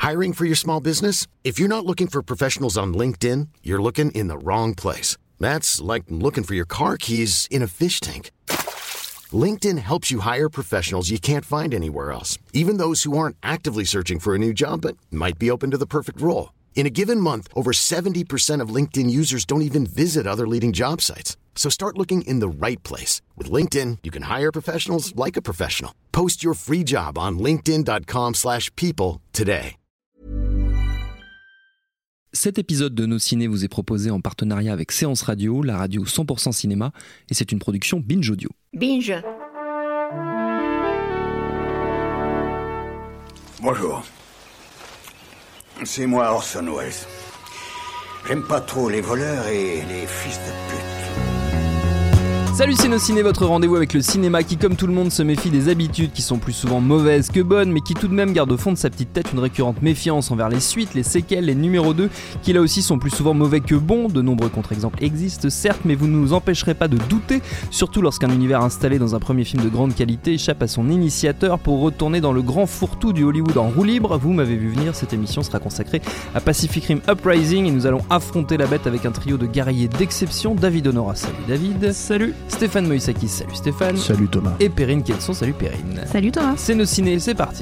Hiring for your small business? If you're not looking for professionals on LinkedIn, you're looking in the wrong place. That's like looking for your car keys in a fish tank. LinkedIn helps you hire professionals you can't find anywhere else, even those who aren't actively searching for a new job but might be open to the perfect role. In a given month, over 70% of LinkedIn users don't even visit other leading job sites. So start looking in the right place. With LinkedIn, you can hire professionals like a professional. Post your free job on linkedin.com/people today. Cet épisode de Nos Ciné vous est proposé en partenariat avec Séance Radio, la radio 100% cinéma, et c'est une production Binge Audio. Binge. Bonjour. C'est moi Orson Welles. J'aime pas trop les voleurs et les fils de pute. Salut, c'est Nos Ciné, votre rendez-vous avec le cinéma qui, comme tout le monde, se méfie des habitudes qui sont plus souvent mauvaises que bonnes, mais qui tout de même garde au fond de sa petite tête une récurrente méfiance envers les suites, les séquelles, les numéros 2, qui là aussi sont plus souvent mauvais que bons. De nombreux contre-exemples existent, certes, mais vous ne nous empêcherez pas de douter, surtout lorsqu'un univers installé dans un premier film de grande qualité échappe à son initiateur pour retourner dans le grand fourre-tout du Hollywood en roue libre. Vous m'avez vu venir, cette émission sera consacrée à Pacific Rim Uprising et nous allons affronter la bête avec un trio de guerriers d'exception. David Honora, salut David. Salut. Stéphane Moïsakis, salut Stéphane. Salut Thomas. Et Perrine Kenson, salut Perrine. Salut Thomas. C'est Nos Ciné, c'est parti.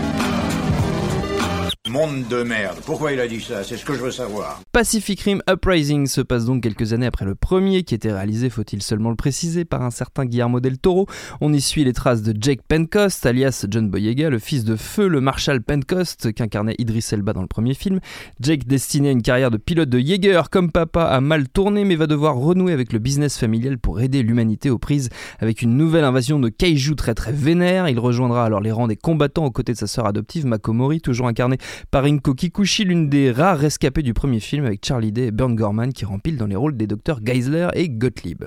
Monde de merde. Pourquoi il a dit ça? C'est ce que je veux savoir. Pacific Rim Uprising se passe donc quelques années après le premier, qui était réalisé, faut-il seulement le préciser, par un certain Guillermo del Toro. On y suit les traces de Jake Pentecost, alias John Boyega, le fils de feu, le Marshal Pentecost, qu'incarnait Idris Elba dans le premier film. Jake, destiné à une carrière de pilote de Jaeger comme papa, a mal tourné, mais va devoir renouer avec le business familial pour aider l'humanité aux prises avec une nouvelle invasion de kaiju très très vénère. Il rejoindra alors les rangs des combattants aux côtés de sa sœur adoptive, Mako Mori, toujours incarnée par Rinko Kikuchi, l'une des rares rescapées du premier film, avec Charlie Day et Burn Gorman qui rempilent dans les rôles des docteurs Geisler et Gottlieb.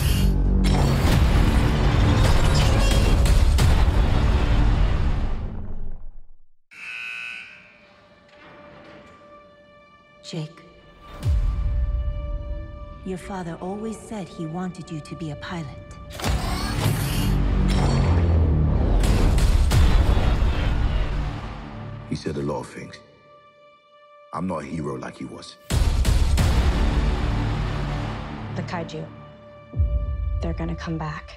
Jake, your father always said he wanted you to be a pilot. He said a lot of things. I'm not a hero like he was. The kaiju. They're gonna come back.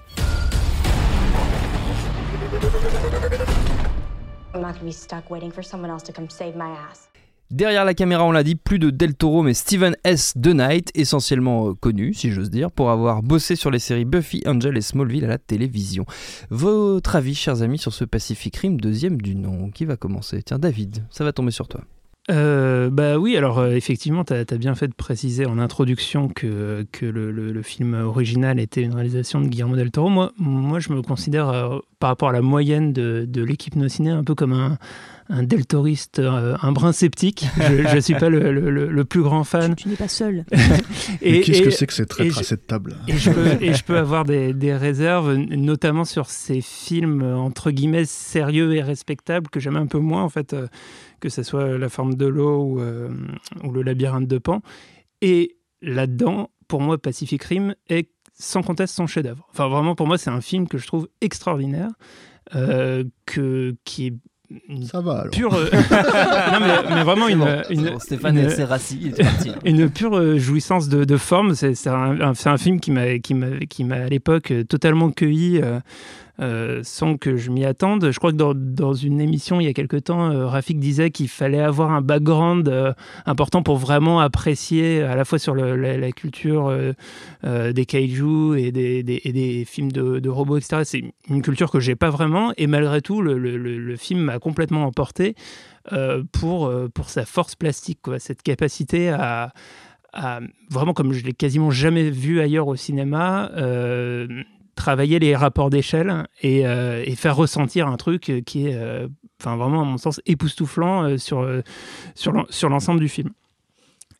I'm not gonna be stuck waiting for someone else to come save my ass. Derrière la caméra, on l'a dit, plus de Del Toro, mais Steven S. DeKnight, essentiellement connu, si j'ose dire, pour avoir bossé sur les séries Buffy, Angel et Smallville à la télévision. Votre avis, chers amis, sur ce Pacific Rim, deuxième du nom, qui va commencer? Tiens, David, ça va tomber sur toi. Bah oui, alors effectivement, t'as bien fait de préciser en introduction que le film original était une réalisation de Guillermo del Toro. Moi je me considère, par rapport à la moyenne de l'équipe Nos Ciné, un peu comme un deltoriste, un brin sceptique. Je suis pas le plus grand fan. Tu n'es pas seul. Et qu'est-ce que c'est que cette traître à cette table? Et je peux avoir des réserves, notamment sur ces films entre guillemets sérieux et respectables que j'aime un peu moins en fait, que ce soit La Forme de l'eau ou Le Labyrinthe de Pan. Et là-dedans, pour moi, Pacific Rim est sans conteste son chef-d'œuvre. Enfin, vraiment, pour moi, c'est un film que je trouve extraordinaire, qui est ça va alors. Pure, non mais vraiment une Stéphane est rassis, il est parti. Une pure jouissance de forme. C'est un film qui m'a à l'époque totalement cueilli. Sans que je m'y attende. Je crois que dans une émission il y a quelque temps, Rafik disait qu'il fallait avoir un background important pour vraiment apprécier à la fois sur la culture des kaiju et des films de robots, etc. C'est une culture que j'ai pas vraiment, et malgré tout le film m'a complètement emporté pour sa force plastique, quoi. Cette capacité à vraiment, comme je l'ai quasiment jamais vu ailleurs au cinéma, travailler les rapports d'échelle et faire ressentir un truc qui est vraiment, à mon sens, époustouflant sur l'ensemble du film.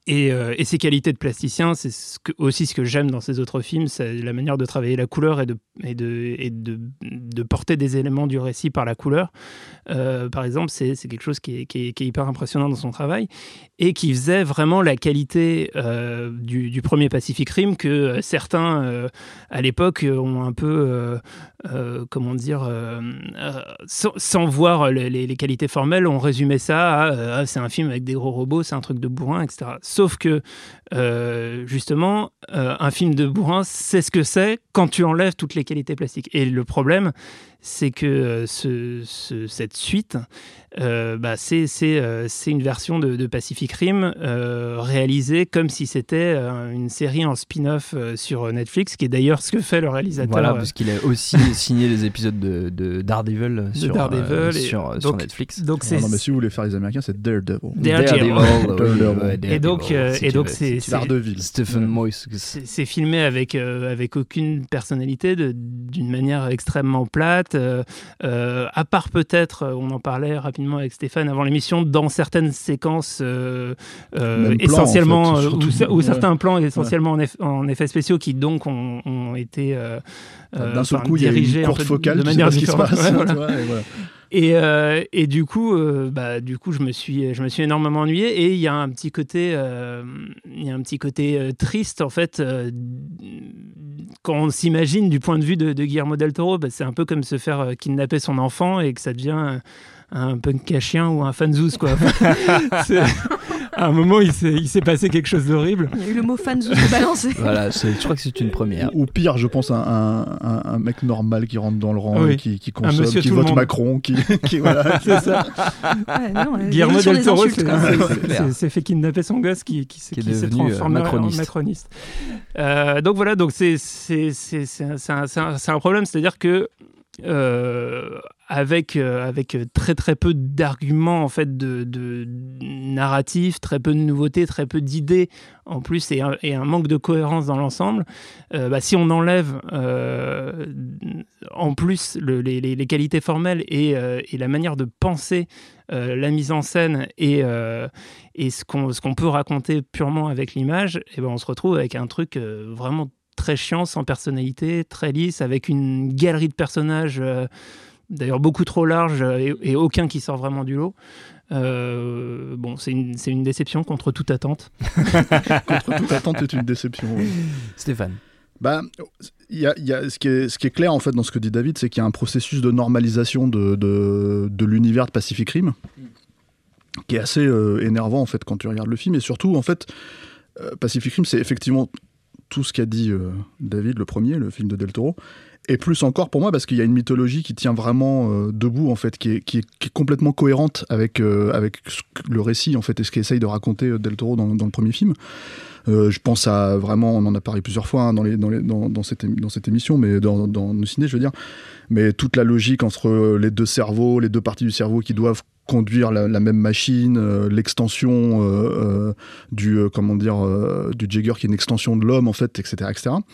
Et ses qualités de plasticien, c'est aussi ce que j'aime dans ses autres films, c'est la manière de travailler la couleur et de porter des éléments du récit par la couleur. Par exemple, c'est quelque chose qui est hyper impressionnant dans son travail et qui faisait vraiment la qualité du premier Pacific Rim que certains, à l'époque, ont un peu... sans voir les qualités formelles, on résumait ça à c'est un film avec des gros robots, c'est un truc de bourrin, etc. Sauf que, justement, un film de bourrin, c'est ce que c'est quand tu enlèves toutes les qualités plastiques. Et le problème, c'est que cette suite, c'est une version de Pacific Rim réalisée comme si c'était une série en spin-off sur Netflix, qui est d'ailleurs ce que fait le réalisateur. Voilà, parce qu'il a aussi signé les épisodes de Daredevil sur Netflix. Donc mais si vous voulez faire les Américains, c'est Daredevil. Et donc c'est Daredevil. Stephen Moyes. C'est filmé avec aucune personnalité, d'une manière extrêmement plate. À part peut-être, on en parlait rapidement avec Stéphane avant l'émission, dans certaines séquences essentiellement, ou certains plans essentiellement en effets spéciaux qui donc ont été d'un seul coup, dirigés, il y a une courte focale de manière différente. Et du coup, je me suis énormément ennuyé, et il y a un petit côté triste en fait. Quand on s'imagine du point de vue de Guillermo del Toro, c'est un peu comme se faire kidnapper son enfant et que ça devient un punk à chien ou un fanzouz, quoi. À un moment, il s'est passé quelque chose d'horrible. Il y a eu le mot fanzouz de balancé. Voilà, je crois que c'est une première. Ou pire, je pense, un mec normal qui rentre dans le rang, qui consomme, qui vote Macron, qui voilà. C'est ça. Ouais, non, Guillermo del Toro s'est fait kidnapper son gosse qui s'est transformé en macroniste. Donc voilà, c'est un problème, c'est-à-dire que avec très très peu d'arguments en fait de narratifs, très peu de nouveautés, très peu d'idées en plus, et un manque de cohérence dans l'ensemble, si on enlève en plus les qualités formelles et la manière de penser la mise en scène et ce qu'on peut raconter purement avec l'image, et on se retrouve avec un truc vraiment très chiant, sans personnalité, très lisse, avec une galerie de personnages d'ailleurs beaucoup trop large et aucun qui sort vraiment du lot. C'est une déception contre toute attente. Contre toute attente est une déception. Oui. Stéphane. Il y a ce qui est clair en fait dans ce que dit David, c'est qu'il y a un processus de normalisation de l'univers de Pacific Rim qui est assez énervant en fait quand tu regardes le film, et surtout en fait Pacific Rim, c'est effectivement tout ce qu'a dit David, le film de Del Toro, et plus encore pour moi parce qu'il y a une mythologie qui tient vraiment debout en fait, qui est complètement cohérente avec le récit en fait et ce qu'essaye de raconter Del Toro dans le premier film. Je pense à vraiment, on en a parlé plusieurs fois dans cette émission, mais dans le ciné, je veux dire, mais toute la logique entre les deux cerveaux, les deux parties du cerveau qui doivent conduire la même machine, l'extension du Jaeger qui est une extension de l'homme en fait, etc.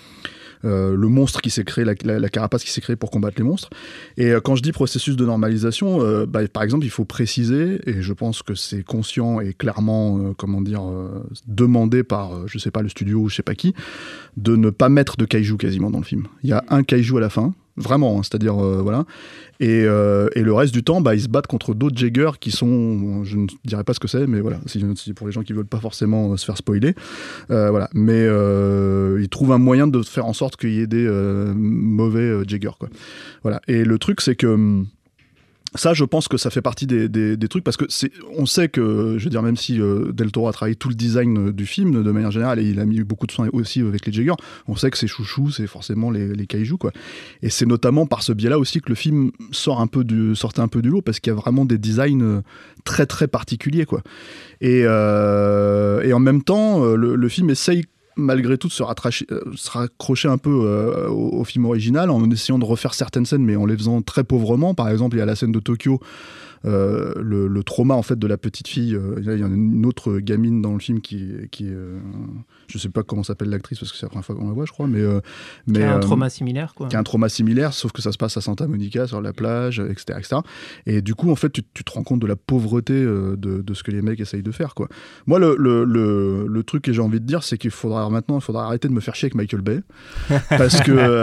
Le monstre qui s'est créé, la carapace qui s'est créée pour combattre les monstres. Et quand je dis processus de normalisation, par exemple, il faut préciser, et je pense que c'est conscient et clairement, demandé par, je sais pas, le studio ou je sais pas qui, de ne pas mettre de kaiju quasiment dans le film. Il y a un kaiju à la fin, vraiment, hein, c'est-à-dire, voilà. Et le reste du temps, ils se battent contre d'autres Jaegers qui sont, je ne dirais pas ce que c'est, mais voilà, c'est pour les gens qui veulent pas forcément se faire spoiler, voilà. Mais ils trouvent un moyen de faire en sorte qu'il y ait des mauvais Jaegers, quoi. Voilà. Et le truc, c'est que ça, je pense que ça fait partie des trucs, parce que on sait que, je veux dire, même si Del Toro a travaillé tout le design du film de manière générale, et il a mis beaucoup de soin aussi avec les Jaegers, on sait que ses chouchous, c'est forcément les kaiju, quoi. Et c'est notamment par ce biais-là aussi que le film sortait un peu du lot, parce qu'il y a vraiment des designs très très particuliers, quoi. Et en même temps, le film essaye malgré tout de se raccrocher un peu au film original en essayant de refaire certaines scènes, mais en les faisant très pauvrement. Par exemple, il y a la scène de Tokyo le trauma en fait de la petite fille. Il y a une autre gamine dans le film qui est je sais pas comment s'appelle l'actrice parce que c'est la première fois qu'on la voit, je crois, mais qui a un trauma similaire, quoi. Qui a un trauma similaire, sauf que ça se passe à Santa Monica sur la plage, etc., etc. Et du coup, en fait, tu te rends compte de la pauvreté de ce que les mecs essayent de faire, quoi. Moi, le truc que j'ai envie de dire, c'est qu'il faudra arrêter de me faire chier avec Michael Bay, parce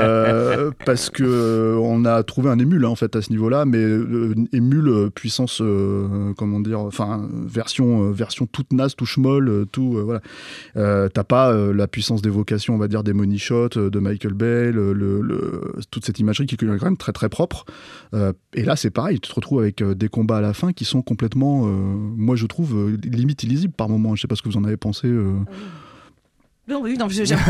que on a trouvé un émule en fait à ce niveau-là, mais émule puissance, comment dire, enfin version toute naze, tout schmoll, tout voilà. T'as pas la puissance d'évocation, on va dire, des money shots de Michael Bay, toute cette imagerie qui est quand même très très propre. Et là, c'est pareil, tu te retrouves avec des combats à la fin qui sont complètement, moi je trouve, limite illisibles par moments. Je sais pas ce que vous en avez pensé. Non, j'aime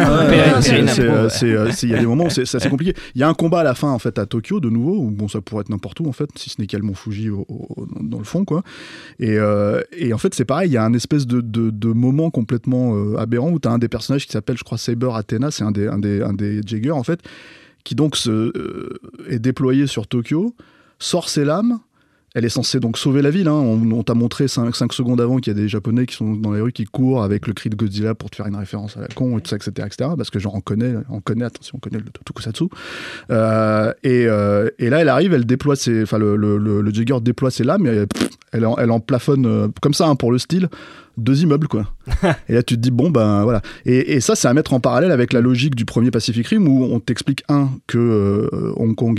il y a des moments où c'est assez compliqué. Il y a un combat à la fin en fait à Tokyo de nouveau où bon ça pourrait être n'importe où en fait si ce n'est qu'il y a le mont Fuji dans le fond quoi. Et en fait c'est pareil, il y a un espèce de moment complètement aberrant où tu as un des personnages qui s'appelle je crois Saber Athena, c'est un des Jaeger en fait qui donc est déployé sur Tokyo, sort ses lames. Elle est censée donc sauver la ville. Hein. On t'a montré 5 secondes avant qu'il y a des Japonais qui sont dans les rues qui courent avec le cri de Godzilla pour te faire une référence à la con, et tout ça, etc., etc. Parce que genre on connaît le tokusatsu. Et là, elle arrive, elle déploie le Jaeger déploie ses lames, et elle en plafonne comme ça hein, pour le style. 2 immeubles quoi. Et là tu te dis bon ben voilà. Et ça c'est à mettre en parallèle avec la logique du premier Pacific Rim où on t'explique que Hong Kong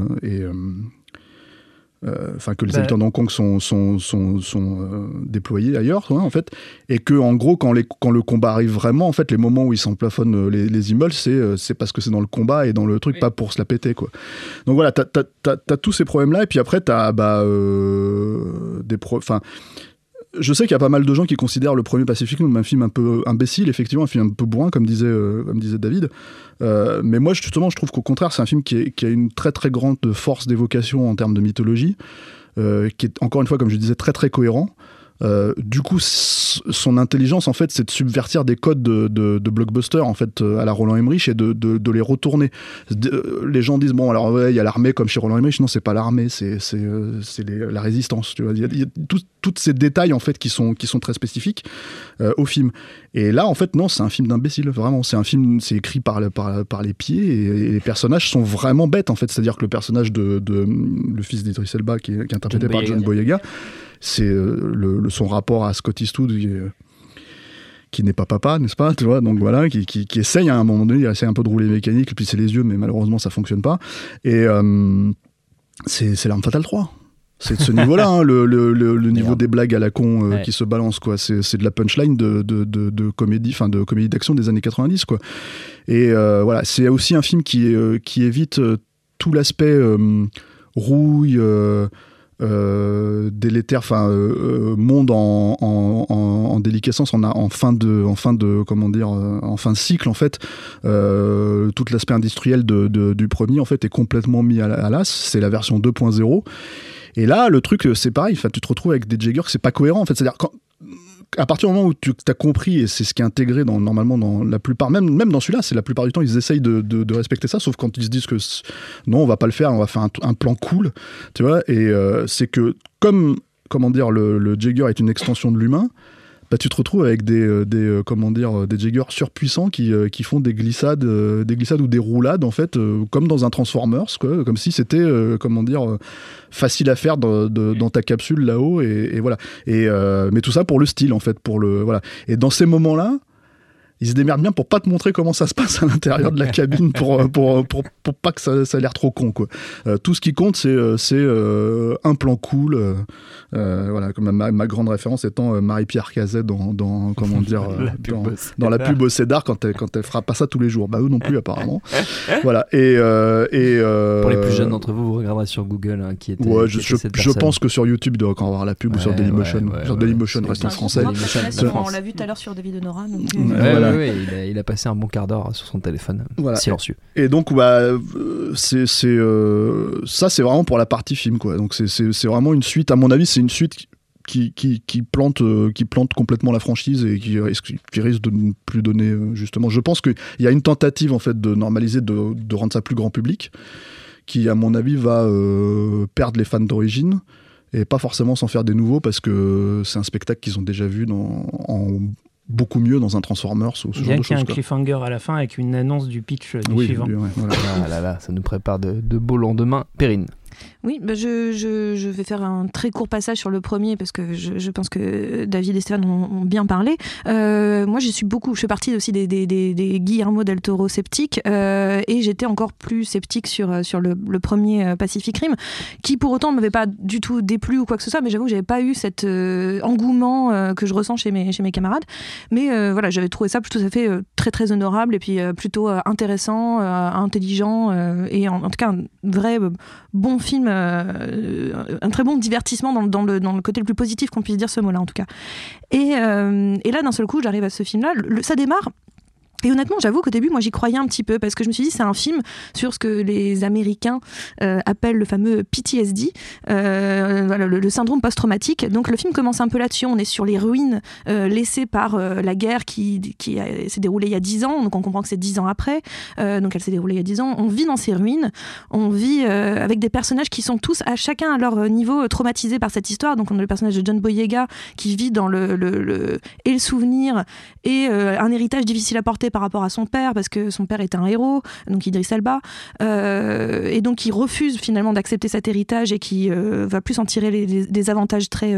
que les habitants de Hong Kong sont déployés ailleurs, hein, en fait, et que en gros quand le combat arrive vraiment, en fait, les moments où ils s'emplafonnent les immeubles, c'est parce que c'est dans le combat et dans le truc, pas pour se la péter, quoi. Donc voilà, t'as tous ces problèmes-là, et puis après t'as je sais qu'il y a pas mal de gens qui considèrent le premier Pacific Rim comme un film un peu imbécile, effectivement, un film un peu bourrin, comme disait David. Mais moi, justement, je trouve qu'au contraire, c'est un film qui a une très très grande force d'évocation en termes de mythologie, qui est, encore une fois, comme je disais, très très cohérent. Du coup, son intelligence, en fait, c'est de subvertir des codes de blockbuster, en fait, à la Roland Emmerich et de les retourner. Les gens disent, bon, alors, ouais, il y a l'armée comme chez Roland Emmerich. Non, c'est pas l'armée, c'est la résistance, tu vois. Il y a tous ces détails, en fait, qui sont très spécifiques au film. Et là, en fait, non, c'est un film d'imbécile, vraiment. C'est un film, c'est écrit par les pieds et les personnages sont vraiment bêtes, en fait. C'est-à-dire que le personnage le fils d'Idris Elba, qui est interprété par John Boyega, c'est son rapport à Scott Eastwood qui n'est pas papa, n'est-ce pas, tu vois, donc voilà, qui essaye à un moment donné, il essaye un peu de rouler mécanique, puis c'est les yeux, mais malheureusement ça fonctionne pas, et c'est L'Arme Fatale 3. C'est de ce niveau-là, hein, le niveau des blagues à la con qui se balance, quoi. C'est de la punchline de comédie, enfin de comédie d'action des années 90, quoi. Et voilà, c'est aussi un film qui évite tout l'aspect rouille, délétère, enfin monde en déliquescence, en fin de cycle, en fait. Tout l'aspect industriel du premier, en fait, est complètement mis à l'as. C'est la version 2.0. Et là, le truc, c'est pareil. Enfin, tu te retrouves avec des Jaeger, c'est pas cohérent, en fait. C'est-à-dire à partir du moment où tu as compris, et c'est ce qui est intégré normalement dans la plupart, même dans celui-là, c'est la plupart du temps, ils essayent de respecter ça, sauf quand ils se disent que non, on va pas le faire, on va faire un plan cool, tu vois, et c'est que comme, comment dire, le Jaeger est une extension de l'humain, bah, tu te retrouves avec des Jaeger surpuissants qui font des glissades ou des roulades, en fait, comme dans un Transformers, quoi, comme si c'était facile à faire dans ta capsule là-haut, et voilà. Mais tout ça pour le style, en fait, voilà. Et dans ces moments-là, ils se démerdent bien pour pas te montrer comment ça se passe à l'intérieur de la cabine pour pas que ça ait l'air trop con, quoi. Tout ce qui compte, c'est un plan cool. Voilà, comme ma grande référence étant Marie-Pierre Cazet dans la pub au Cédar quand elle fera pas ça tous les jours. Bah eux non plus apparemment. Voilà. Pour les plus jeunes d'entre vous regarderez sur Google qui était. Ouais, je pense que sur YouTube il doit encore avoir la pub ou sur Dailymotion. Sur Dailymotion, reste en français. On l'a vu tout à l'heure sur David Honora. Voilà. Oui, il a passé un bon quart d'heure sur son téléphone, voilà. Silencieux. Et donc, ça, c'est vraiment pour la partie film, quoi. Donc, c'est vraiment une suite. À mon avis, c'est une suite qui plante complètement la franchise et qui risque de ne plus donner, justement. Je pense qu'il y a une tentative, en fait, de normaliser, de rendre ça plus grand public, qui, à mon avis, va perdre les fans d'origine. et pas forcément s'en faire des nouveaux parce que c'est un spectacle qu'ils ont déjà vu en beaucoup mieux dans un Transformers ou ce genre de choses. Bien qu'il y ait un cliffhanger à la fin avec une annonce du pitch du suivant. Oui, voilà. Ah là, ça nous prépare de beaux lendemains. Perrine. Oui, je vais faire un très court passage sur le premier parce que je pense que David et Stéphane ont bien parlé. Moi, je fais partie aussi des Guillermo del Toro sceptiques et j'étais encore plus sceptique sur le premier Pacific Rim, qui pour autant ne m'avait pas du tout déplu ou quoi que ce soit, mais j'avoue que j'avais pas eu cet engouement que je ressens chez mes camarades. Mais voilà, j'avais trouvé ça plutôt tout à fait très très honorable et puis plutôt intéressant, intelligent et en tout cas un vrai bon film, un très bon divertissement dans le côté le plus positif qu'on puisse dire ce mot-là en tout cas. Et là d'un seul coup j'arrive à ce film-là, ça démarre. Et honnêtement, j'avoue qu'au début, moi, j'y croyais un petit peu parce que je me suis dit, c'est un film sur ce que les Américains appellent le fameux PTSD, voilà, le syndrome post-traumatique. Donc, le film commence un peu là-dessus. On est sur les ruines laissées par la guerre qui s'est déroulée il y a 10 ans. Donc, on comprend que c'est 10 ans après. Donc, elle s'est déroulée il y a 10 ans. On vit dans ces ruines. On vit avec des personnages qui sont tous, à chacun à leur niveau, traumatisés par cette histoire. Donc, on a le personnage de John Boyega qui vit dans le souvenir et un héritage difficile à porter par rapport à son père, parce que son père était un héros, donc Idris Elba, et donc il refuse finalement d'accepter cet héritage et qui va plus en tirer des avantages très,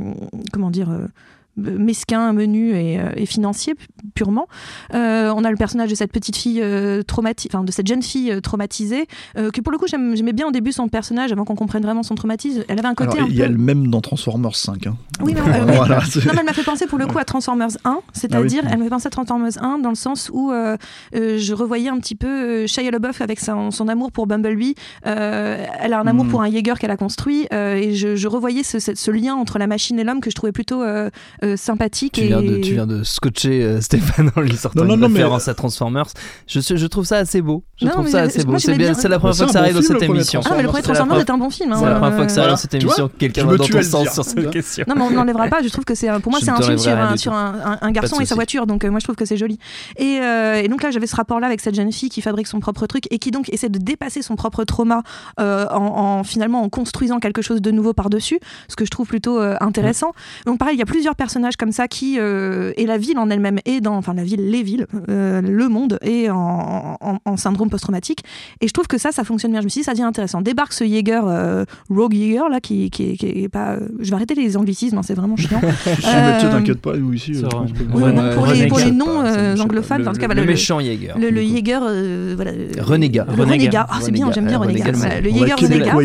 mesquin, menu et financier purement. On a le personnage de cette petite fille de cette jeune fille traumatisée que pour le coup j'aimais bien au début son personnage avant qu'on comprenne vraiment son traumatisme. Elle avait un côté il y a le même dans Transformers 5 hein. Oui, mais voilà, non, mais elle m'a fait penser pour le coup à Transformers 1, c'est-à-dire elle m'a fait penser à Transformers 1 dans le sens où je revoyais un petit peu Shia LaBeouf avec son amour pour Bumblebee. Elle a un amour pour un Jaeger qu'elle a construit et je revoyais ce lien entre la machine et l'homme que je trouvais plutôt sympathique. Tu viens de scotcher Stéphane en lui sortant une référence à Transformers. Je trouve ça assez beau. C'est la première fois que ça arrive dans cette émission. Ah, mais le premier Transformers est un bon film. C'est la première fois que ça arrive dans cette émission. Quelqu'un va dans ton sens sur cette question. Non, mais on n'enlèvera pas. Je trouve que pour moi, c'est un film sur un garçon et sa voiture. Donc, moi, je trouve que c'est joli. Et donc là, j'avais ce rapport-là avec cette jeune fille qui fabrique son propre truc et qui donc essaie de dépasser son propre trauma finalement en construisant quelque chose de nouveau par-dessus, ce que je trouve plutôt intéressant. Donc, pareil, il y a plusieurs personnages comme ça qui et la ville en elle-même est la ville, les villes, le monde est en syndrome post-traumatique et je trouve que ça fonctionne bien. Je me suis dit ça devient intéressant. Débarque ce Jaeger, Rogue Jaeger là qui est pas, je vais arrêter les anglicismes, c'est vraiment chiant. T'inquiète pas, nous ici pour les non anglophones, en tout cas le méchant Jaeger, le Jaeger renégat, c'est bien, j'aime bien renégat, le Jaeger renégat,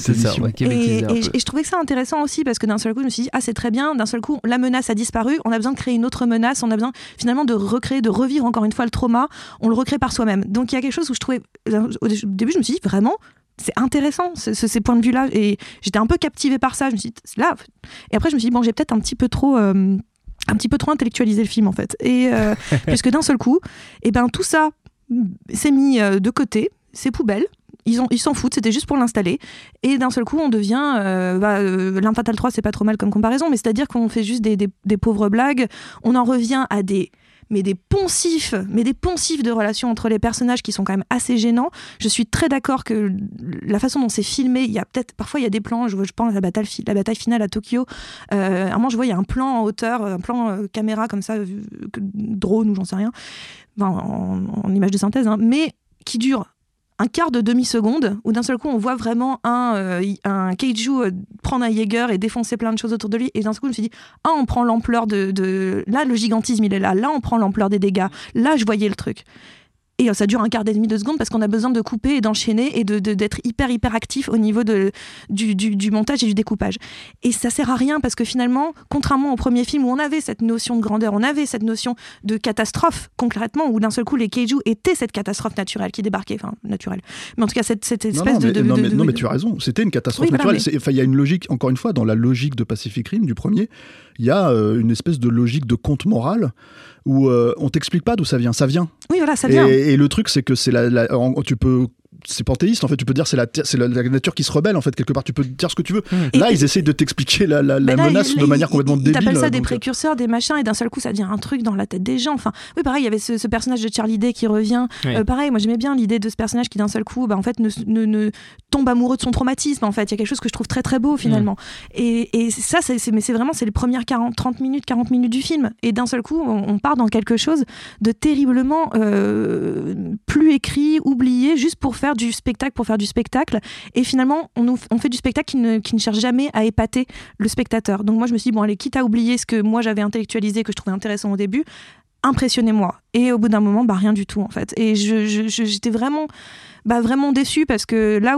et je trouvais que ça intéressant aussi parce que d'un seul coup je me suis dit c'est très bien, d'un seul coup la menace a disparu, on a besoin de créer une autre menace, on a besoin finalement de recréer, de revivre encore une fois le trauma, on le recrée par soi-même. Donc il y a quelque chose où je trouvais, au début je me suis dit vraiment c'est intéressant ces points de vue là et j'étais un peu captivée par ça. Je me suis dit là, et après je me suis dit j'ai peut-être un petit peu trop intellectualisé le film en fait, et puisque d'un seul coup tout ça s'est mis de côté, c'est poubelle. Ils s'en foutent, c'était juste pour l'installer. Et d'un seul coup, on devient... L'Arme Fatale 3, c'est pas trop mal comme comparaison, mais c'est-à-dire qu'on fait juste des pauvres blagues. On en revient à des poncifs de relations entre les personnages qui sont quand même assez gênants. Je suis très d'accord que la façon dont c'est filmé, parfois il y a des plans, je pense à la bataille finale à Tokyo, à un moment je vois il y a un plan en hauteur, un plan caméra comme ça, drone ou j'en sais rien, en image de synthèse, mais qui dure un quart de demi-seconde, où d'un seul coup on voit vraiment un kaiju prendre un Jaeger et défoncer plein de choses autour de lui, et d'un seul coup je me suis dit on prend l'ampleur de... Là le gigantisme il est là on prend l'ampleur des dégâts, là je voyais le truc. Et ça dure un quart d'heure de seconde parce qu'on a besoin de couper et d'enchaîner et d'être hyper actif au niveau du montage et du découpage. Et ça sert à rien parce que finalement, contrairement au premier film où on avait cette notion de grandeur, on avait cette notion de catastrophe concrètement, où d'un seul coup les kaiju étaient cette catastrophe naturelle qui débarquait, naturelle. Mais en tout cas cette espèce Non mais tu as raison, c'était une catastrophe naturelle. Il y a une logique, encore une fois, dans la logique de Pacific Rim du premier, il y a une espèce de logique de conte moral où on t'explique pas d'où ça vient. Oui, voilà, ça vient. Et le truc, c'est que tu peux c'est panthéiste en fait, tu peux dire c'est la nature qui se rebelle en fait, quelque part tu peux dire ce que tu veux. Là ils essayent de t'expliquer la menace de manière complètement débile. Ils t'appellent ça des précurseurs, des machins, et d'un seul coup ça devient un truc dans la tête des gens. Enfin, oui, pareil, il y avait ce personnage de Charlie Day qui revient. Pareil, moi j'aimais bien l'idée de ce personnage qui d'un seul coup en fait ne tombe amoureux de son traumatisme. En fait, il y a quelque chose que je trouve très très beau finalement. Et ça c'est vraiment les premières 40 minutes du film, et d'un seul coup on part dans quelque chose de terriblement plus écrit, oublié, juste pour faire du spectacle, et finalement on fait du spectacle qui ne cherche jamais à épater le spectateur. Donc moi je me suis dit, bon allez, quitte à oublier ce que moi j'avais intellectualisé, que je trouvais intéressant au début, impressionnez-moi. Et au bout d'un moment, rien du tout en fait. Et j'étais vraiment déçue, parce que là où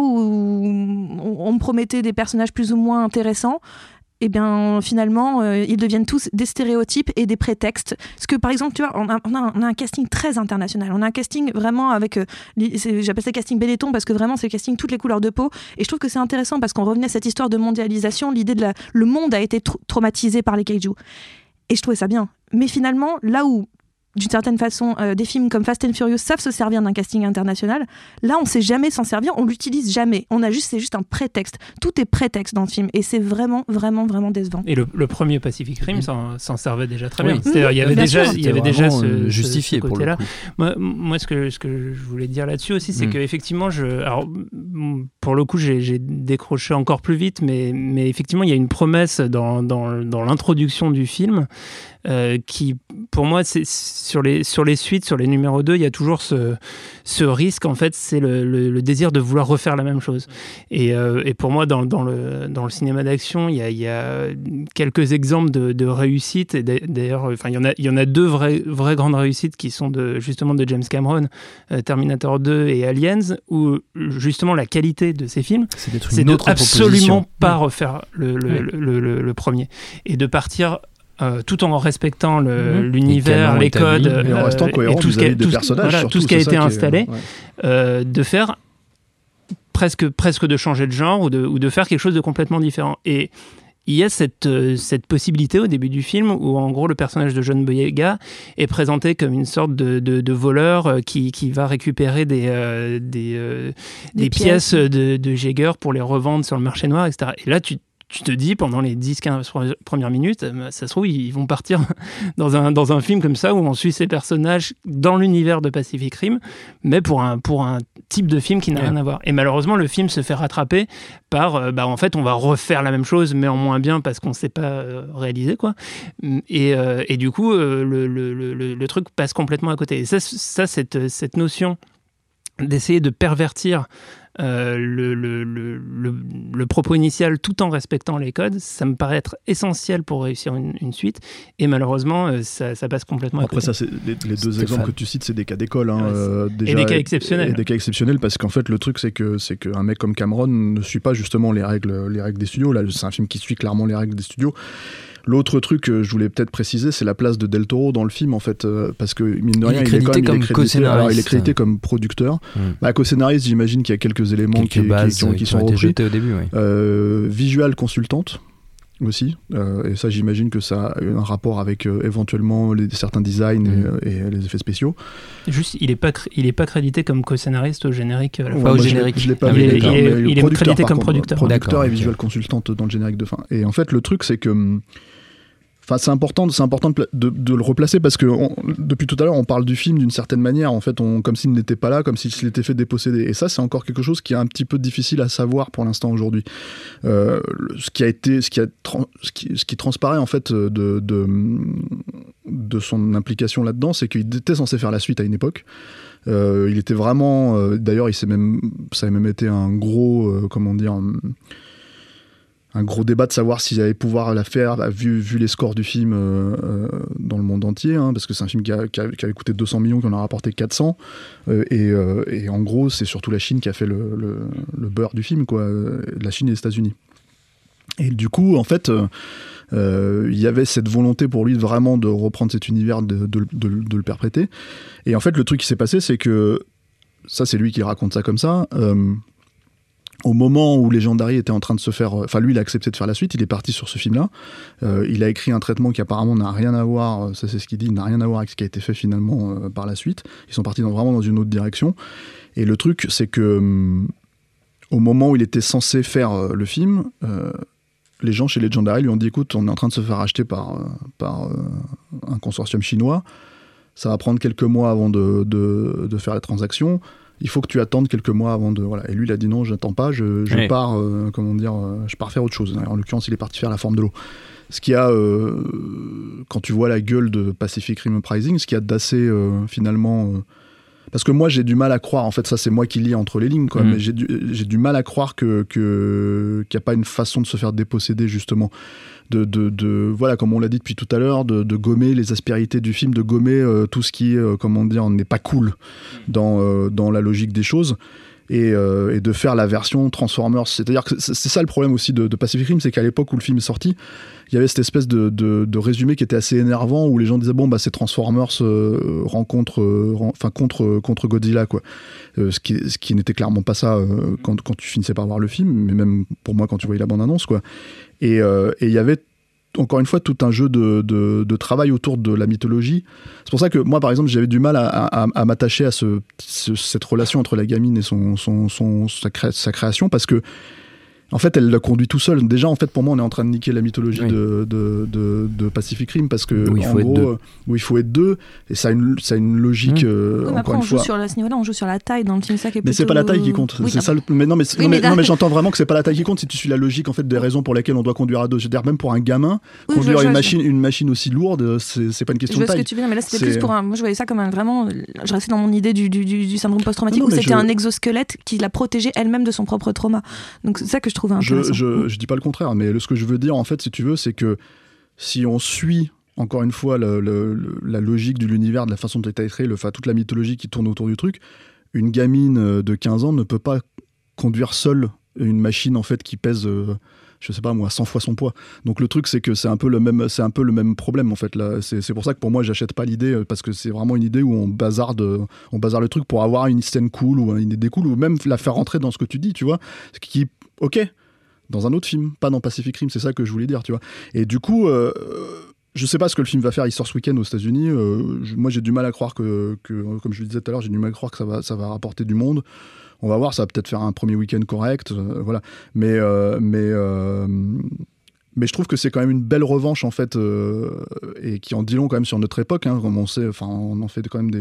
on me promettait des personnages plus ou moins intéressants, et bien finalement ils deviennent tous des stéréotypes et des prétextes. Parce que par exemple, tu vois, on a un casting très international, on a un casting vraiment avec j'appelle ça casting Benetton, parce que vraiment c'est le casting toutes les couleurs de peau, et je trouve que c'est intéressant parce qu'on revenait à cette histoire de mondialisation, l'idée de le monde a été traumatisé par les kaiju, et je trouvais ça bien. Mais finalement, là où d'une certaine façon, des films comme Fast and Furious savent se servir d'un casting international, là, on ne sait jamais s'en servir, on l'utilise jamais. C'est juste un prétexte. Tout est prétexte dans le film, et c'est vraiment, vraiment, vraiment décevant. Et le premier Pacific Rim s'en servait déjà très bien. C'est-à-dire, il y avait déjà ce justifié ce côté-là. Moi, ce que je voulais dire là-dessus aussi, c'est qu'effectivement, pour le coup, j'ai décroché encore plus vite, mais effectivement, il y a une promesse dans l'introduction du film. Qui, pour moi, c'est sur les suites, sur les numéros 2, il y a toujours ce risque, en fait, c'est le désir de vouloir refaire la même chose. Et pour moi, dans le cinéma d'action, il y a quelques exemples de réussite. Et d'ailleurs, il y en a deux vraies grandes réussites qui sont justement de James Cameron, Terminator 2 et Aliens, où justement la qualité de ces films, c'est de absolument pas refaire le premier, et de partir tout en respectant l'univers, les codes, et en restant cohérent vis-à-vis des personnages, tout ce qui a été installé, de faire presque de changer de genre, ou de faire quelque chose de complètement différent. Et il y a cette possibilité au début du film où, en gros, le personnage de John Boyega est présenté comme une sorte de voleur qui va récupérer des pièces de Jaeger pour les revendre sur le marché noir, etc. Et là, tu te dis, pendant les 10-15 premières minutes, ça se trouve, ils vont partir dans un film comme ça, où on suit ces personnages dans l'univers de Pacific Rim, mais pour un type de film qui n'a rien à voir. Et malheureusement, le film se fait rattraper par, en fait, on va refaire la même chose, mais en moins bien, parce qu'on ne sait pas réaliser, quoi. Et du coup, le truc passe complètement à côté. Et cette notion d'essayer de pervertir le propos initial tout en respectant les codes, ça me paraît être essentiel pour réussir une suite, et malheureusement ça passe complètement à côté. Après, ça, c'est les deux exemples que tu cites, c'est des cas d'école, déjà, et des cas exceptionnels. Et des cas exceptionnels, parce qu'en fait le truc c'est qu'un mec comme Cameron ne suit pas justement les règles des studios. Là, c'est un film qui suit clairement les règles des studios. L'autre truc que je voulais peut-être préciser, c'est la place de Del Toro dans le film, en fait, parce que mine de rien, il est crédité comme producteur. Co-scénariste, j'imagine qu'il y a quelques éléments qui sont repris. Jetés au début, visual consultante aussi, et ça, j'imagine que ça a un rapport avec éventuellement certains designs et les effets spéciaux. Juste, il est pas crédité comme co-scénariste au générique. Je l'ai pas vu. Il est crédité comme producteur. Producteur et visual consultante dans le générique de fin. Et en fait, le truc, c'est que c'est important de le replacer, parce que depuis tout à l'heure on parle du film d'une certaine manière, en fait, comme s'il n'était pas là, comme s'il s'était fait déposséder, et ça c'est encore quelque chose qui est un petit peu difficile à savoir pour l'instant aujourd'hui. Ce qui transparaît en fait de son implication là-dedans, c'est qu'il était censé faire la suite à une époque. Il était vraiment, d'ailleurs ça a même été un gros un gros débat de savoir s'ils allaient pouvoir la faire, vu les scores du film dans le monde entier, parce que c'est un film qui avait coûté 200 millions, qui en a rapporté 400, et en gros c'est surtout la Chine qui a fait le beurre du film, quoi, la Chine et les États-Unis. Et du coup, en fait, il y avait cette volonté pour lui vraiment de reprendre cet univers, de le perpréter. Et en fait, le truc qui s'est passé, c'est que, ça c'est lui qui raconte ça comme ça, Au moment où Legendary était en train de se faire... Enfin, lui, il a accepté de faire la suite, il est parti sur ce film-là. Il a écrit un traitement qui apparemment n'a rien à voir, ça c'est ce qu'il dit, n'a rien à voir avec ce qui a été fait finalement par la suite. Ils sont partis vraiment dans une autre direction. Et le truc, c'est que au moment où il était censé faire le film, les gens chez Legendary lui ont dit, écoute, on est en train de se faire acheter par un consortium chinois. Ça va prendre quelques mois avant de faire la transaction. Il faut que tu attendes quelques mois avant de... Voilà. Et lui, il a dit non, j'attends pas, je pars, je pars faire autre chose. En l'occurrence, il est parti faire La Forme de l'eau. Ce qu'il y a, quand tu vois la gueule de Pacific Rim Uprising, ce qu'il y a d'assez, finalement... parce que moi, j'ai du mal à croire, en fait, ça c'est moi qui lis entre les lignes, quoi, mais j'ai du mal à croire qu'il n'y a pas une façon de se faire déposséder, justement. Voilà, comme on l'a dit depuis tout à l'heure, de gommer les aspérités du film, de gommer tout ce qui n'est pas cool dans la logique des choses, et de faire la version Transformers. C'est-à-dire que c'est ça le problème aussi de Pacific Rim, c'est qu'à l'époque où le film est sorti, il y avait cette espèce de résumé qui était assez énervant, où les gens disaient bon bah c'est Transformers contre Godzilla, quoi. Ce qui n'était clairement pas ça quand tu finissais par voir le film, mais même pour moi quand tu voyais la bande-annonce, quoi. Et il y avait encore une fois tout un jeu de travail autour de la mythologie. C'est pour ça que moi par exemple j'avais du mal à m'attacher à cette relation entre la gamine et sa création, parce que en fait elle l'a conduit tout seul. Déjà en fait pour moi on est en train de niquer la mythologie de Pacific Rim, parce que où il faut être deux, et ça a une logique encore une fois. À ce niveau-là on joue sur la taille dans le film, ça qui est plutôt... Mais c'est pas la taille qui compte, c'est ça. Mais j'entends vraiment que c'est pas la taille qui compte si tu suis la logique en fait des raisons pour lesquelles on doit conduire à deux. Je veux dire, même pour un gamin conduire une machine aussi lourde, c'est pas une question de taille. Je vois ce que tu veux dire, mais là c'était plus pour moi je voyais ça comme vraiment, je restais dans mon idée du syndrome post-traumatique où c'était un exosquelette qui l'a protégée elle-même de son propre trauma. Donc c'est ça que je trouve intéressant. Je dis pas le contraire, mais ce que je veux dire en fait, si tu veux, c'est que si on suit encore une fois la logique de l'univers, de la façon dont est créé, toute la mythologie qui tourne autour du truc, une gamine de 15 ans ne peut pas conduire seule une machine en fait qui pèse je sais pas moi 100 fois son poids. Donc le truc c'est que c'est un peu le même problème en fait là. C'est pour ça que pour moi j'achète pas l'idée, parce que c'est vraiment une idée où on bazarde le truc pour avoir une scène cool ou une idée cool, ou même la faire rentrer dans ce que tu dis, tu vois, qui ok dans un autre film, pas dans Pacific Rim, c'est ça que je voulais dire, tu vois. Et du coup je sais pas ce que le film va faire, il sort ce week-end aux États-Unis. Moi j'ai du mal à croire que comme je le disais tout à l'heure, j'ai du mal à croire que ça va rapporter du monde. On va voir, ça va peut-être faire un premier week-end correct, voilà. Mais je trouve que c'est quand même une belle revanche en fait, et qui en dit long quand même sur notre époque, hein, comme on sait. Enfin, on en fait quand même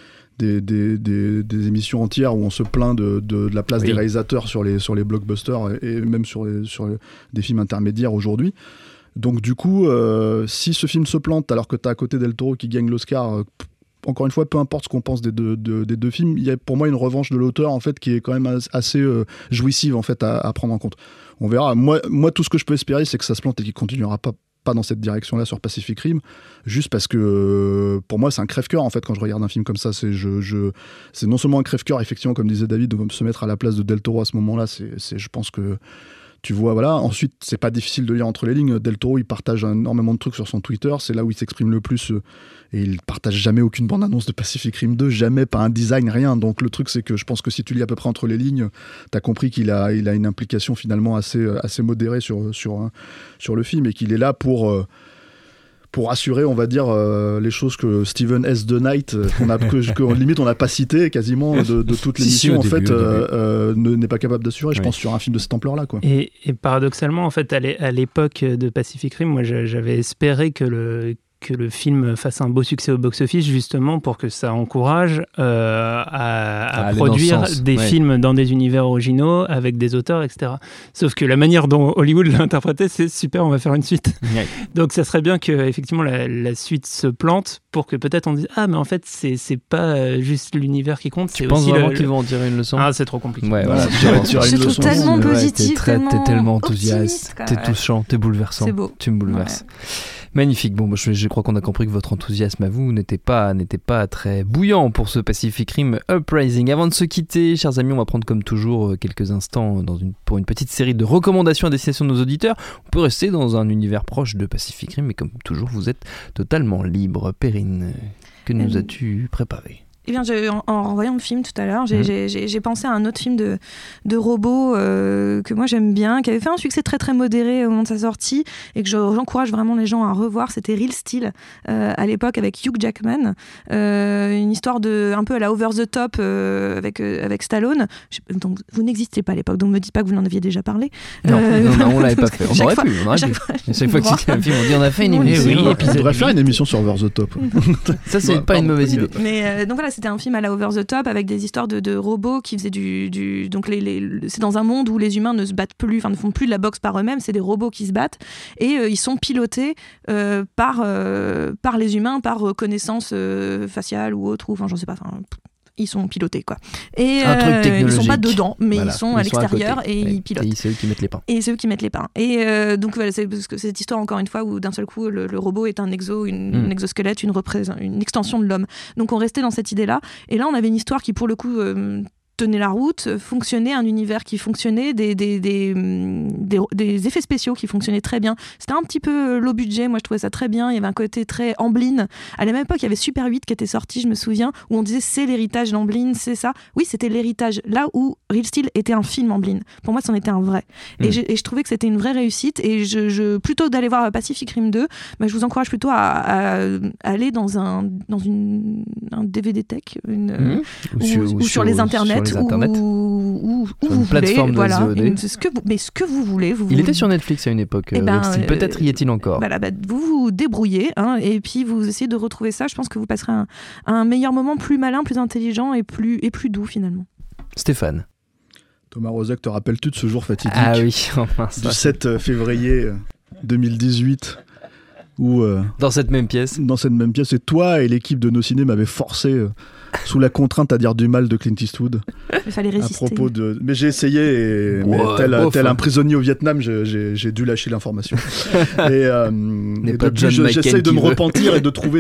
des émissions entières où on se plaint de la place des réalisateurs sur les blockbusters et même sur des films intermédiaires aujourd'hui. Donc du coup, si ce film se plante alors que t'as à côté Del Toro qui gagne l'Oscar, encore une fois, peu importe ce qu'on pense des deux films, il y a pour moi une revanche de l'auteur en fait qui est quand même assez jouissive en fait à prendre en compte. On verra. Moi, tout ce que je peux espérer, c'est que ça se plante et qu'il continuera pas dans cette direction-là sur Pacific Rim, juste parce que pour moi c'est un crève-cœur en fait quand je regarde un film comme ça. C'est non seulement un crève-cœur, effectivement, comme disait David, de se mettre à la place de Del Toro à ce moment-là, je pense que tu vois, voilà. Ensuite, c'est pas difficile de lire entre les lignes. Del Toro, il partage énormément de trucs sur son Twitter. C'est là où il s'exprime le plus. Et il partage jamais aucune bande-annonce de Pacific Rim 2. Jamais, pas un design, rien. Donc le truc, c'est que je pense que si tu lis à peu près entre les lignes, t'as compris qu'il a une implication finalement assez modérée sur le film, et qu'il est là pour assurer, on va dire, les choses que Steven S. The Knight, que limite on n'a pas cité quasiment de toute l'émission, en fait, n'est pas capable d'assurer, je pense, sur un film de cette ampleur-là, quoi. Et paradoxalement, en fait, à l'époque de Pacific Rim, moi j'avais espéré que le film fasse un beau succès au box-office, justement pour que ça encourage à produire des films dans des univers originaux avec des auteurs, etc. Sauf que la manière dont Hollywood l'a interprété, c'est super, on va faire une suite. Ouais. Donc ça serait bien que effectivement la suite se plante pour que peut-être on dise mais en fait c'est pas juste l'univers qui compte. Tu penses vraiment qu'ils vont en tirer une leçon? C'est trop compliqué. Ouais, voilà. Je trouve tellement positif, t'es tellement enthousiaste, t'es touchant, t'es bouleversant. C'est beau. Tu me bouleverses. Ouais. Magnifique. Bon, je crois qu'on a compris que votre enthousiasme à vous n'était pas très bouillant pour ce Pacific Rim Uprising. Avant de se quitter, chers amis, on va prendre comme toujours quelques instants pour une petite série de recommandations à destination de nos auditeurs. On peut rester dans un univers proche de Pacific Rim, mais comme toujours, vous êtes totalement libre. Perrine, que nous as-tu préparé ? Eh bien, en voyant le film tout à l'heure, j'ai pensé à un autre film de robots que moi j'aime bien, qui avait fait un succès très très modéré au moment de sa sortie et que j'encourage vraiment les gens à revoir. C'était Real Steel à l'époque avec Hugh Jackman, une histoire un peu à la over the top avec Stallone. Donc, vous n'existiez pas à l'époque, donc ne me dites pas que vous n'en aviez déjà parlé. Non, on l'avait pas fait. On aurait pu. Chaque fois que c'était un film, on dit on a fait une émission. On devrait faire une émission sur over the top. Ça, c'est pas une mauvaise idée. Mais donc voilà, c'était un film à la over the top avec des histoires de robots qui faisaient donc c'est dans un monde où les humains ne se battent plus, ne font plus de la boxe par eux-mêmes, c'est des robots qui se battent et ils sont pilotés par les humains, par reconnaissance faciale ou autre, j'en sais pas, ils sont pilotés quoi. Et un truc technologique. Ils sont pas dedans, mais ils sont à l'extérieur et ils pilotent. Et c'est eux qui mettent les pains. Et donc voilà, c'est parce que cette histoire encore une fois où d'un seul coup le robot est un exosquelette, une extension de l'homme. Donc on restait dans cette idée-là. Et là on avait une histoire qui pour le coup tenait la route, fonctionnait, un univers qui fonctionnait, des effets spéciaux qui fonctionnaient très bien. C'était un petit peu low budget, moi je trouvais ça très bien, il y avait un côté très Amblin. À la même époque, il y avait Super 8 qui était sorti, je me souviens, où on disait c'est l'héritage d'Amblin, c'est ça. Oui, c'était l'héritage, là où Real Steel était un film Amblin. Pour moi, c'en était un vrai. Et je trouvais que c'était une vraie réussite, et plutôt d'aller voir Pacific Rim 2, je vous encourage plutôt à aller dans un DVD tech, ou sur les internets, ou une plateforme de VOD. Ce que vous voulez. Il était sur Netflix à une époque. Peut-être y est-il encore. Vous vous débrouillez et puis vous essayez de retrouver ça. Je pense que vous passerez un meilleur moment, plus malin, plus intelligent et plus doux finalement. Stéphane. Thomas Rozek, te rappelles-tu de ce jour fatidique du 7 février 2018 où, dans cette même pièce, et toi et l'équipe de Nos Ciné m'avaient forcé sous la contrainte à dire du mal de Clint Eastwood. Il fallait résister. Mais j'ai essayé, tel un prisonnier au Vietnam, j'ai dû lâcher l'information. et depuis, j'essaye de me repentir et de trouver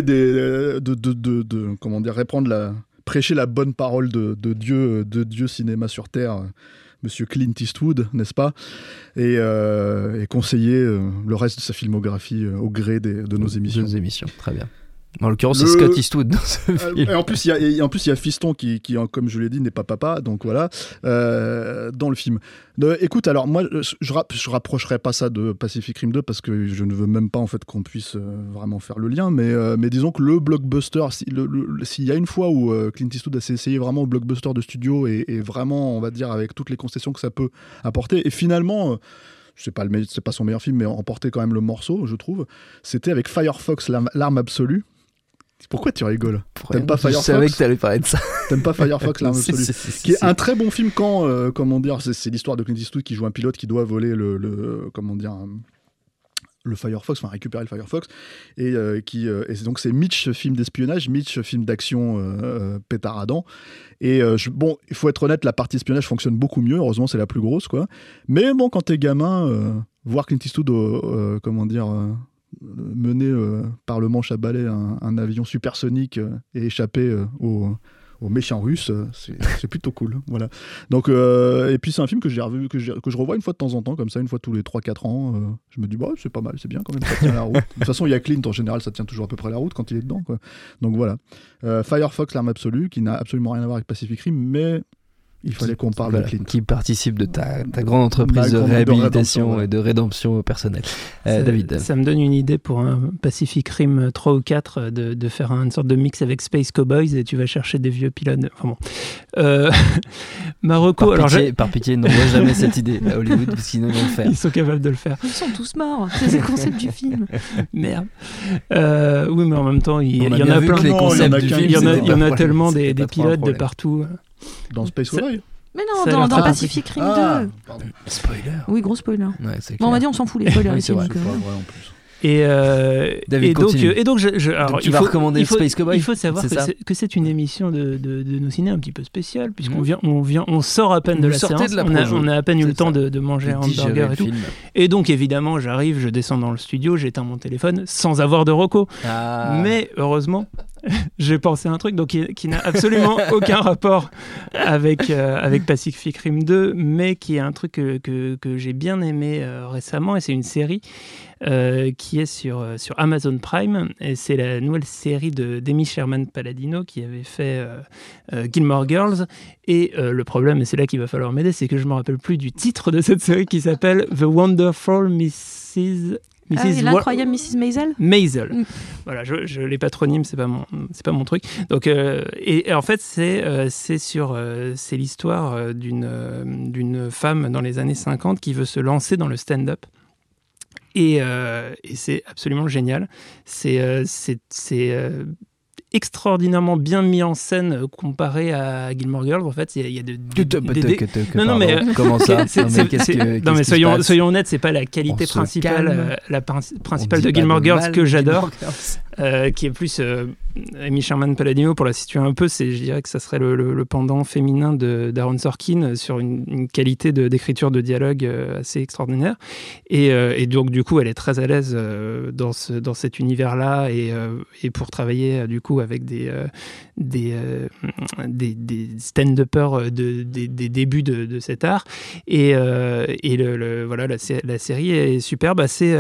prêcher la bonne parole de Dieu cinéma sur terre. Monsieur Clint Eastwood, n'est-ce pas, et conseiller le reste de sa filmographie au gré de nos émissions. Très bien. En l'occurrence, c'est Scott Eastwood dans ce film. Et en plus, il y a Fiston qui, comme je l'ai dit, n'est pas papa, donc voilà, dans le film. Écoute, alors moi, je rapprocherai pas ça de Pacific Rim 2 parce que je ne veux même pas en fait qu'on puisse vraiment faire le lien, mais disons que le blockbuster, s'il y a une fois où Clint Eastwood a essayé vraiment le blockbuster de studio et vraiment, on va dire, avec toutes les concessions que ça peut apporter, et finalement... c'est pas son meilleur film, mais emporter quand même le morceau, je trouve. C'était avec Firefox, l'arme absolue. Pourquoi tu rigoles ? T'aimes pas Firefox ? Je savais que t'allais parler de ça. T'aimes pas Firefox, l'arme absolue ? Qui est un très bon film quand, c'est l'histoire de Clint Eastwood qui joue un pilote qui doit voler le Firefox, récupérer le Firefox, et donc c'est Mitch, film d'espionnage, Mitch, film d'action pétaradant. Et il faut être honnête, la partie espionnage fonctionne beaucoup mieux, heureusement c'est la plus grosse, quoi. Mais bon, quand t'es gamin, voir Clint Eastwood mener par le manche à balai un avion supersonique et échapper aux méchants russes, c'est plutôt cool, voilà. Donc et puis c'est un film que je revois une fois de temps en temps, comme ça, une fois tous les 3-4 ans. Je me dis c'est pas mal, c'est bien quand même, ça tient la route. De toute façon, il y a Clint, en général ça tient toujours à peu près la route quand il est dedans, quoi. Donc voilà, Firefox, l'arme absolue, qui n'a absolument rien à voir avec Pacific Rim, mais il fallait qu'on parle de Clint. Qui participe de ta grande entreprise de réhabilitation et de rédemption personnelle. David. Ça me donne une idée pour un Pacific Rim 3 ou 4 de faire une sorte de mix avec Space Cowboys et tu vas chercher des vieux pilotes. Enfin bon. Marocco. Par pitié, n'envoie jamais cette idée à Hollywood parce qu'ils vont le faire. Ils sont capables de le faire. Ils sont tous morts. C'est le concept du film. Merde. Oui, mais en même temps, il y en a plein. Il y en a tellement des pilotes de partout. Dans Space Cowboy ? Mais non, dans Pacific Rim 2. Pardon. Spoiler. Oui, gros spoiler. Ouais, c'est on m'a dit on s'en fout les spoilers ici. C'est vrai, en plus. David, donc tu vas recommander Space Cowboy. Il faut savoir que c'est une émission de Nos Ciné un petit peu spéciale, puisqu'on sort à peine de la séance, on a à peine eu le temps de manger un hamburger et tout. Et donc évidemment, je descends dans le studio, j'éteins mon téléphone sans avoir de reco. Mais heureusement, j'ai pensé à un truc donc, qui n'a absolument aucun rapport avec Pacific Rim 2, mais qui est un truc que j'ai bien aimé récemment, et c'est une série qui est sur Amazon Prime, et c'est la nouvelle série d'Amy Sherman-Palladino qui avait fait Gilmore Girls, et le problème, et c'est là qu'il va falloir m'aider, c'est que je ne me rappelle plus du titre de cette série qui s'appelle The Wonderful Mrs. L'incroyable Mrs. Maisel. Maisel. Voilà, je les patronymes, c'est pas mon truc. Donc, et en fait, c'est l'histoire d'une femme dans les années 50 qui veut se lancer dans le stand-up. Et c'est absolument génial. C'est extraordinairement bien mis en scène comparé à Gilmore Girls. En fait, il y a non, mais comment ça? Non, mais soyons honnêtes, c'est pas la qualité principale de Gilmore Girls que j'adore, qui est plus Amy Sherman-Palladino, pour la situer un peu, je dirais que ça serait le pendant féminin d'Aaron Sorkin, sur une qualité d'écriture de dialogue assez extraordinaire. Et donc, du coup, elle est très à l'aise dans cet univers-là, et pour travailler, du coup, avec des stand-uppers des débuts de cet art. Et voilà, la série est superbe, assez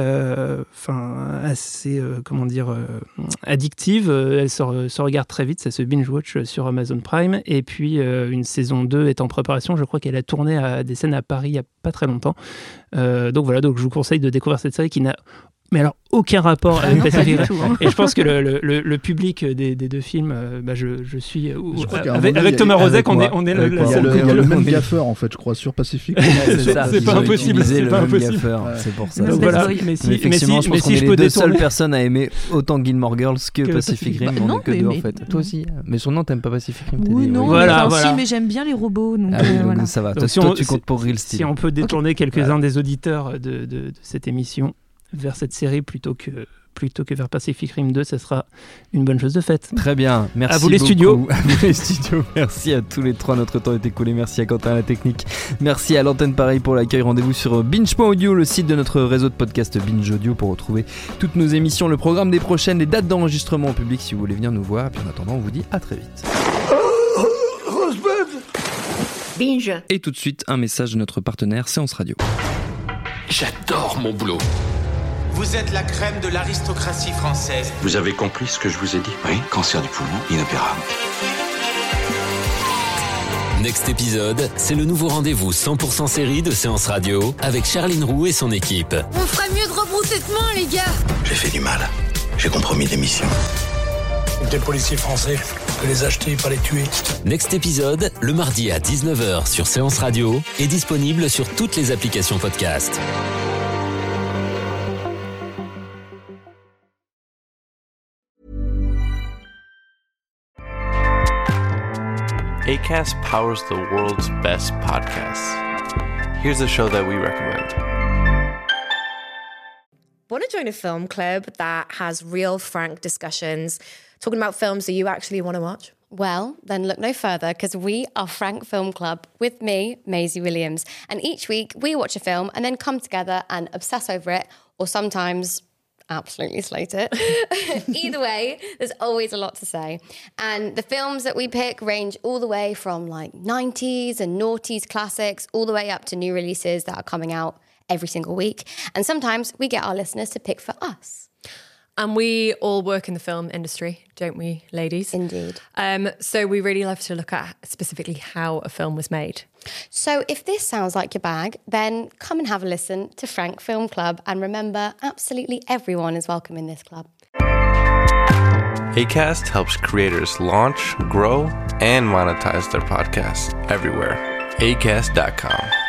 addictive. Elle se regarde très vite, ça se binge-watch sur Amazon Prime. Et puis, une saison 2 est en préparation. Je crois qu'elle a tourné des scènes à Paris il n'y a pas très longtemps. Donc voilà, donc je vous conseille de découvrir cette série qui n'a aucun rapport avec Pacific Rim. Et je pense que le public des deux films, je suis avec Thomas Rozek, on est le même gaffeur, en fait, je crois, sur Pacific. C'est pas impossible. C'est pas impossible. C'est pour ça. Donc voilà. Mais effectivement, je pense qu'on est les deux seules personnes à aimer autant Gilmore Girls que Pacific Rim. On est que deux, en fait. Toi aussi. Mais son nom, t'aimes pas Pacific Rim? Oui, non. Voilà. Mais j'aime bien les robots. Donc ça va. Toi, tu comptes pour Real Steel. Si on peut détourner quelques-uns des auditeurs de cette émission vers cette série plutôt que vers Pacific Rim 2, ça sera une bonne chose de faite. Très bien, merci à vous les beaucoup. studios. À vous les studios, merci à tous les trois, notre temps est écoulé, merci à Quentin à la technique, merci à l'antenne Paris pour l'accueil. Rendez-vous sur binge.audio, le site de notre réseau de podcast Binge Audio, pour retrouver toutes nos émissions, le programme des prochaines, les dates d'enregistrement en public si vous voulez venir nous voir. Et puis en attendant, on vous dit à très vite. Binge. Et tout de suite, un message de notre partenaire Séance Radio. J'adore mon boulot. Vous êtes la crème de l'aristocratie française. Vous avez compris ce que je vous ai dit? Oui, cancer du poumon, inopérable. Next épisode, c'est le nouveau rendez-vous 100% série de Séance Radio avec Charline Roux et son équipe. On ferait mieux de rebrousser chemin, les gars. J'ai fait du mal. J'ai compromis des missions. Des policiers français, on peut les acheter, pas les tuer. Next épisode, le mardi à 19h sur Séance Radio, est disponible sur toutes les applications podcast. Acast powers the world's best podcasts. Here's a show that we recommend. Want to join a film club that has real, frank discussions, talking about films that you actually want to watch? Well, then look no further, because we are Frank Film Club with me, Maisie Williams. And each week we watch a film and then come together and obsess over it, or sometimes absolutely slate it. Either way, there's always a lot to say. And the films that we pick range all the way from like 90s and noughties classics all the way up to new releases that are coming out every single week. And sometimes we get our listeners to pick for us. And we all work in the film industry, don't we, ladies? Indeed. So we really love to look at specifically how a film was made. So if this sounds like your bag, then come and have a listen to Frank Film Club. And remember, absolutely everyone is welcome in this club. Acast helps creators launch, grow, and monetize their podcasts everywhere. Acast.com.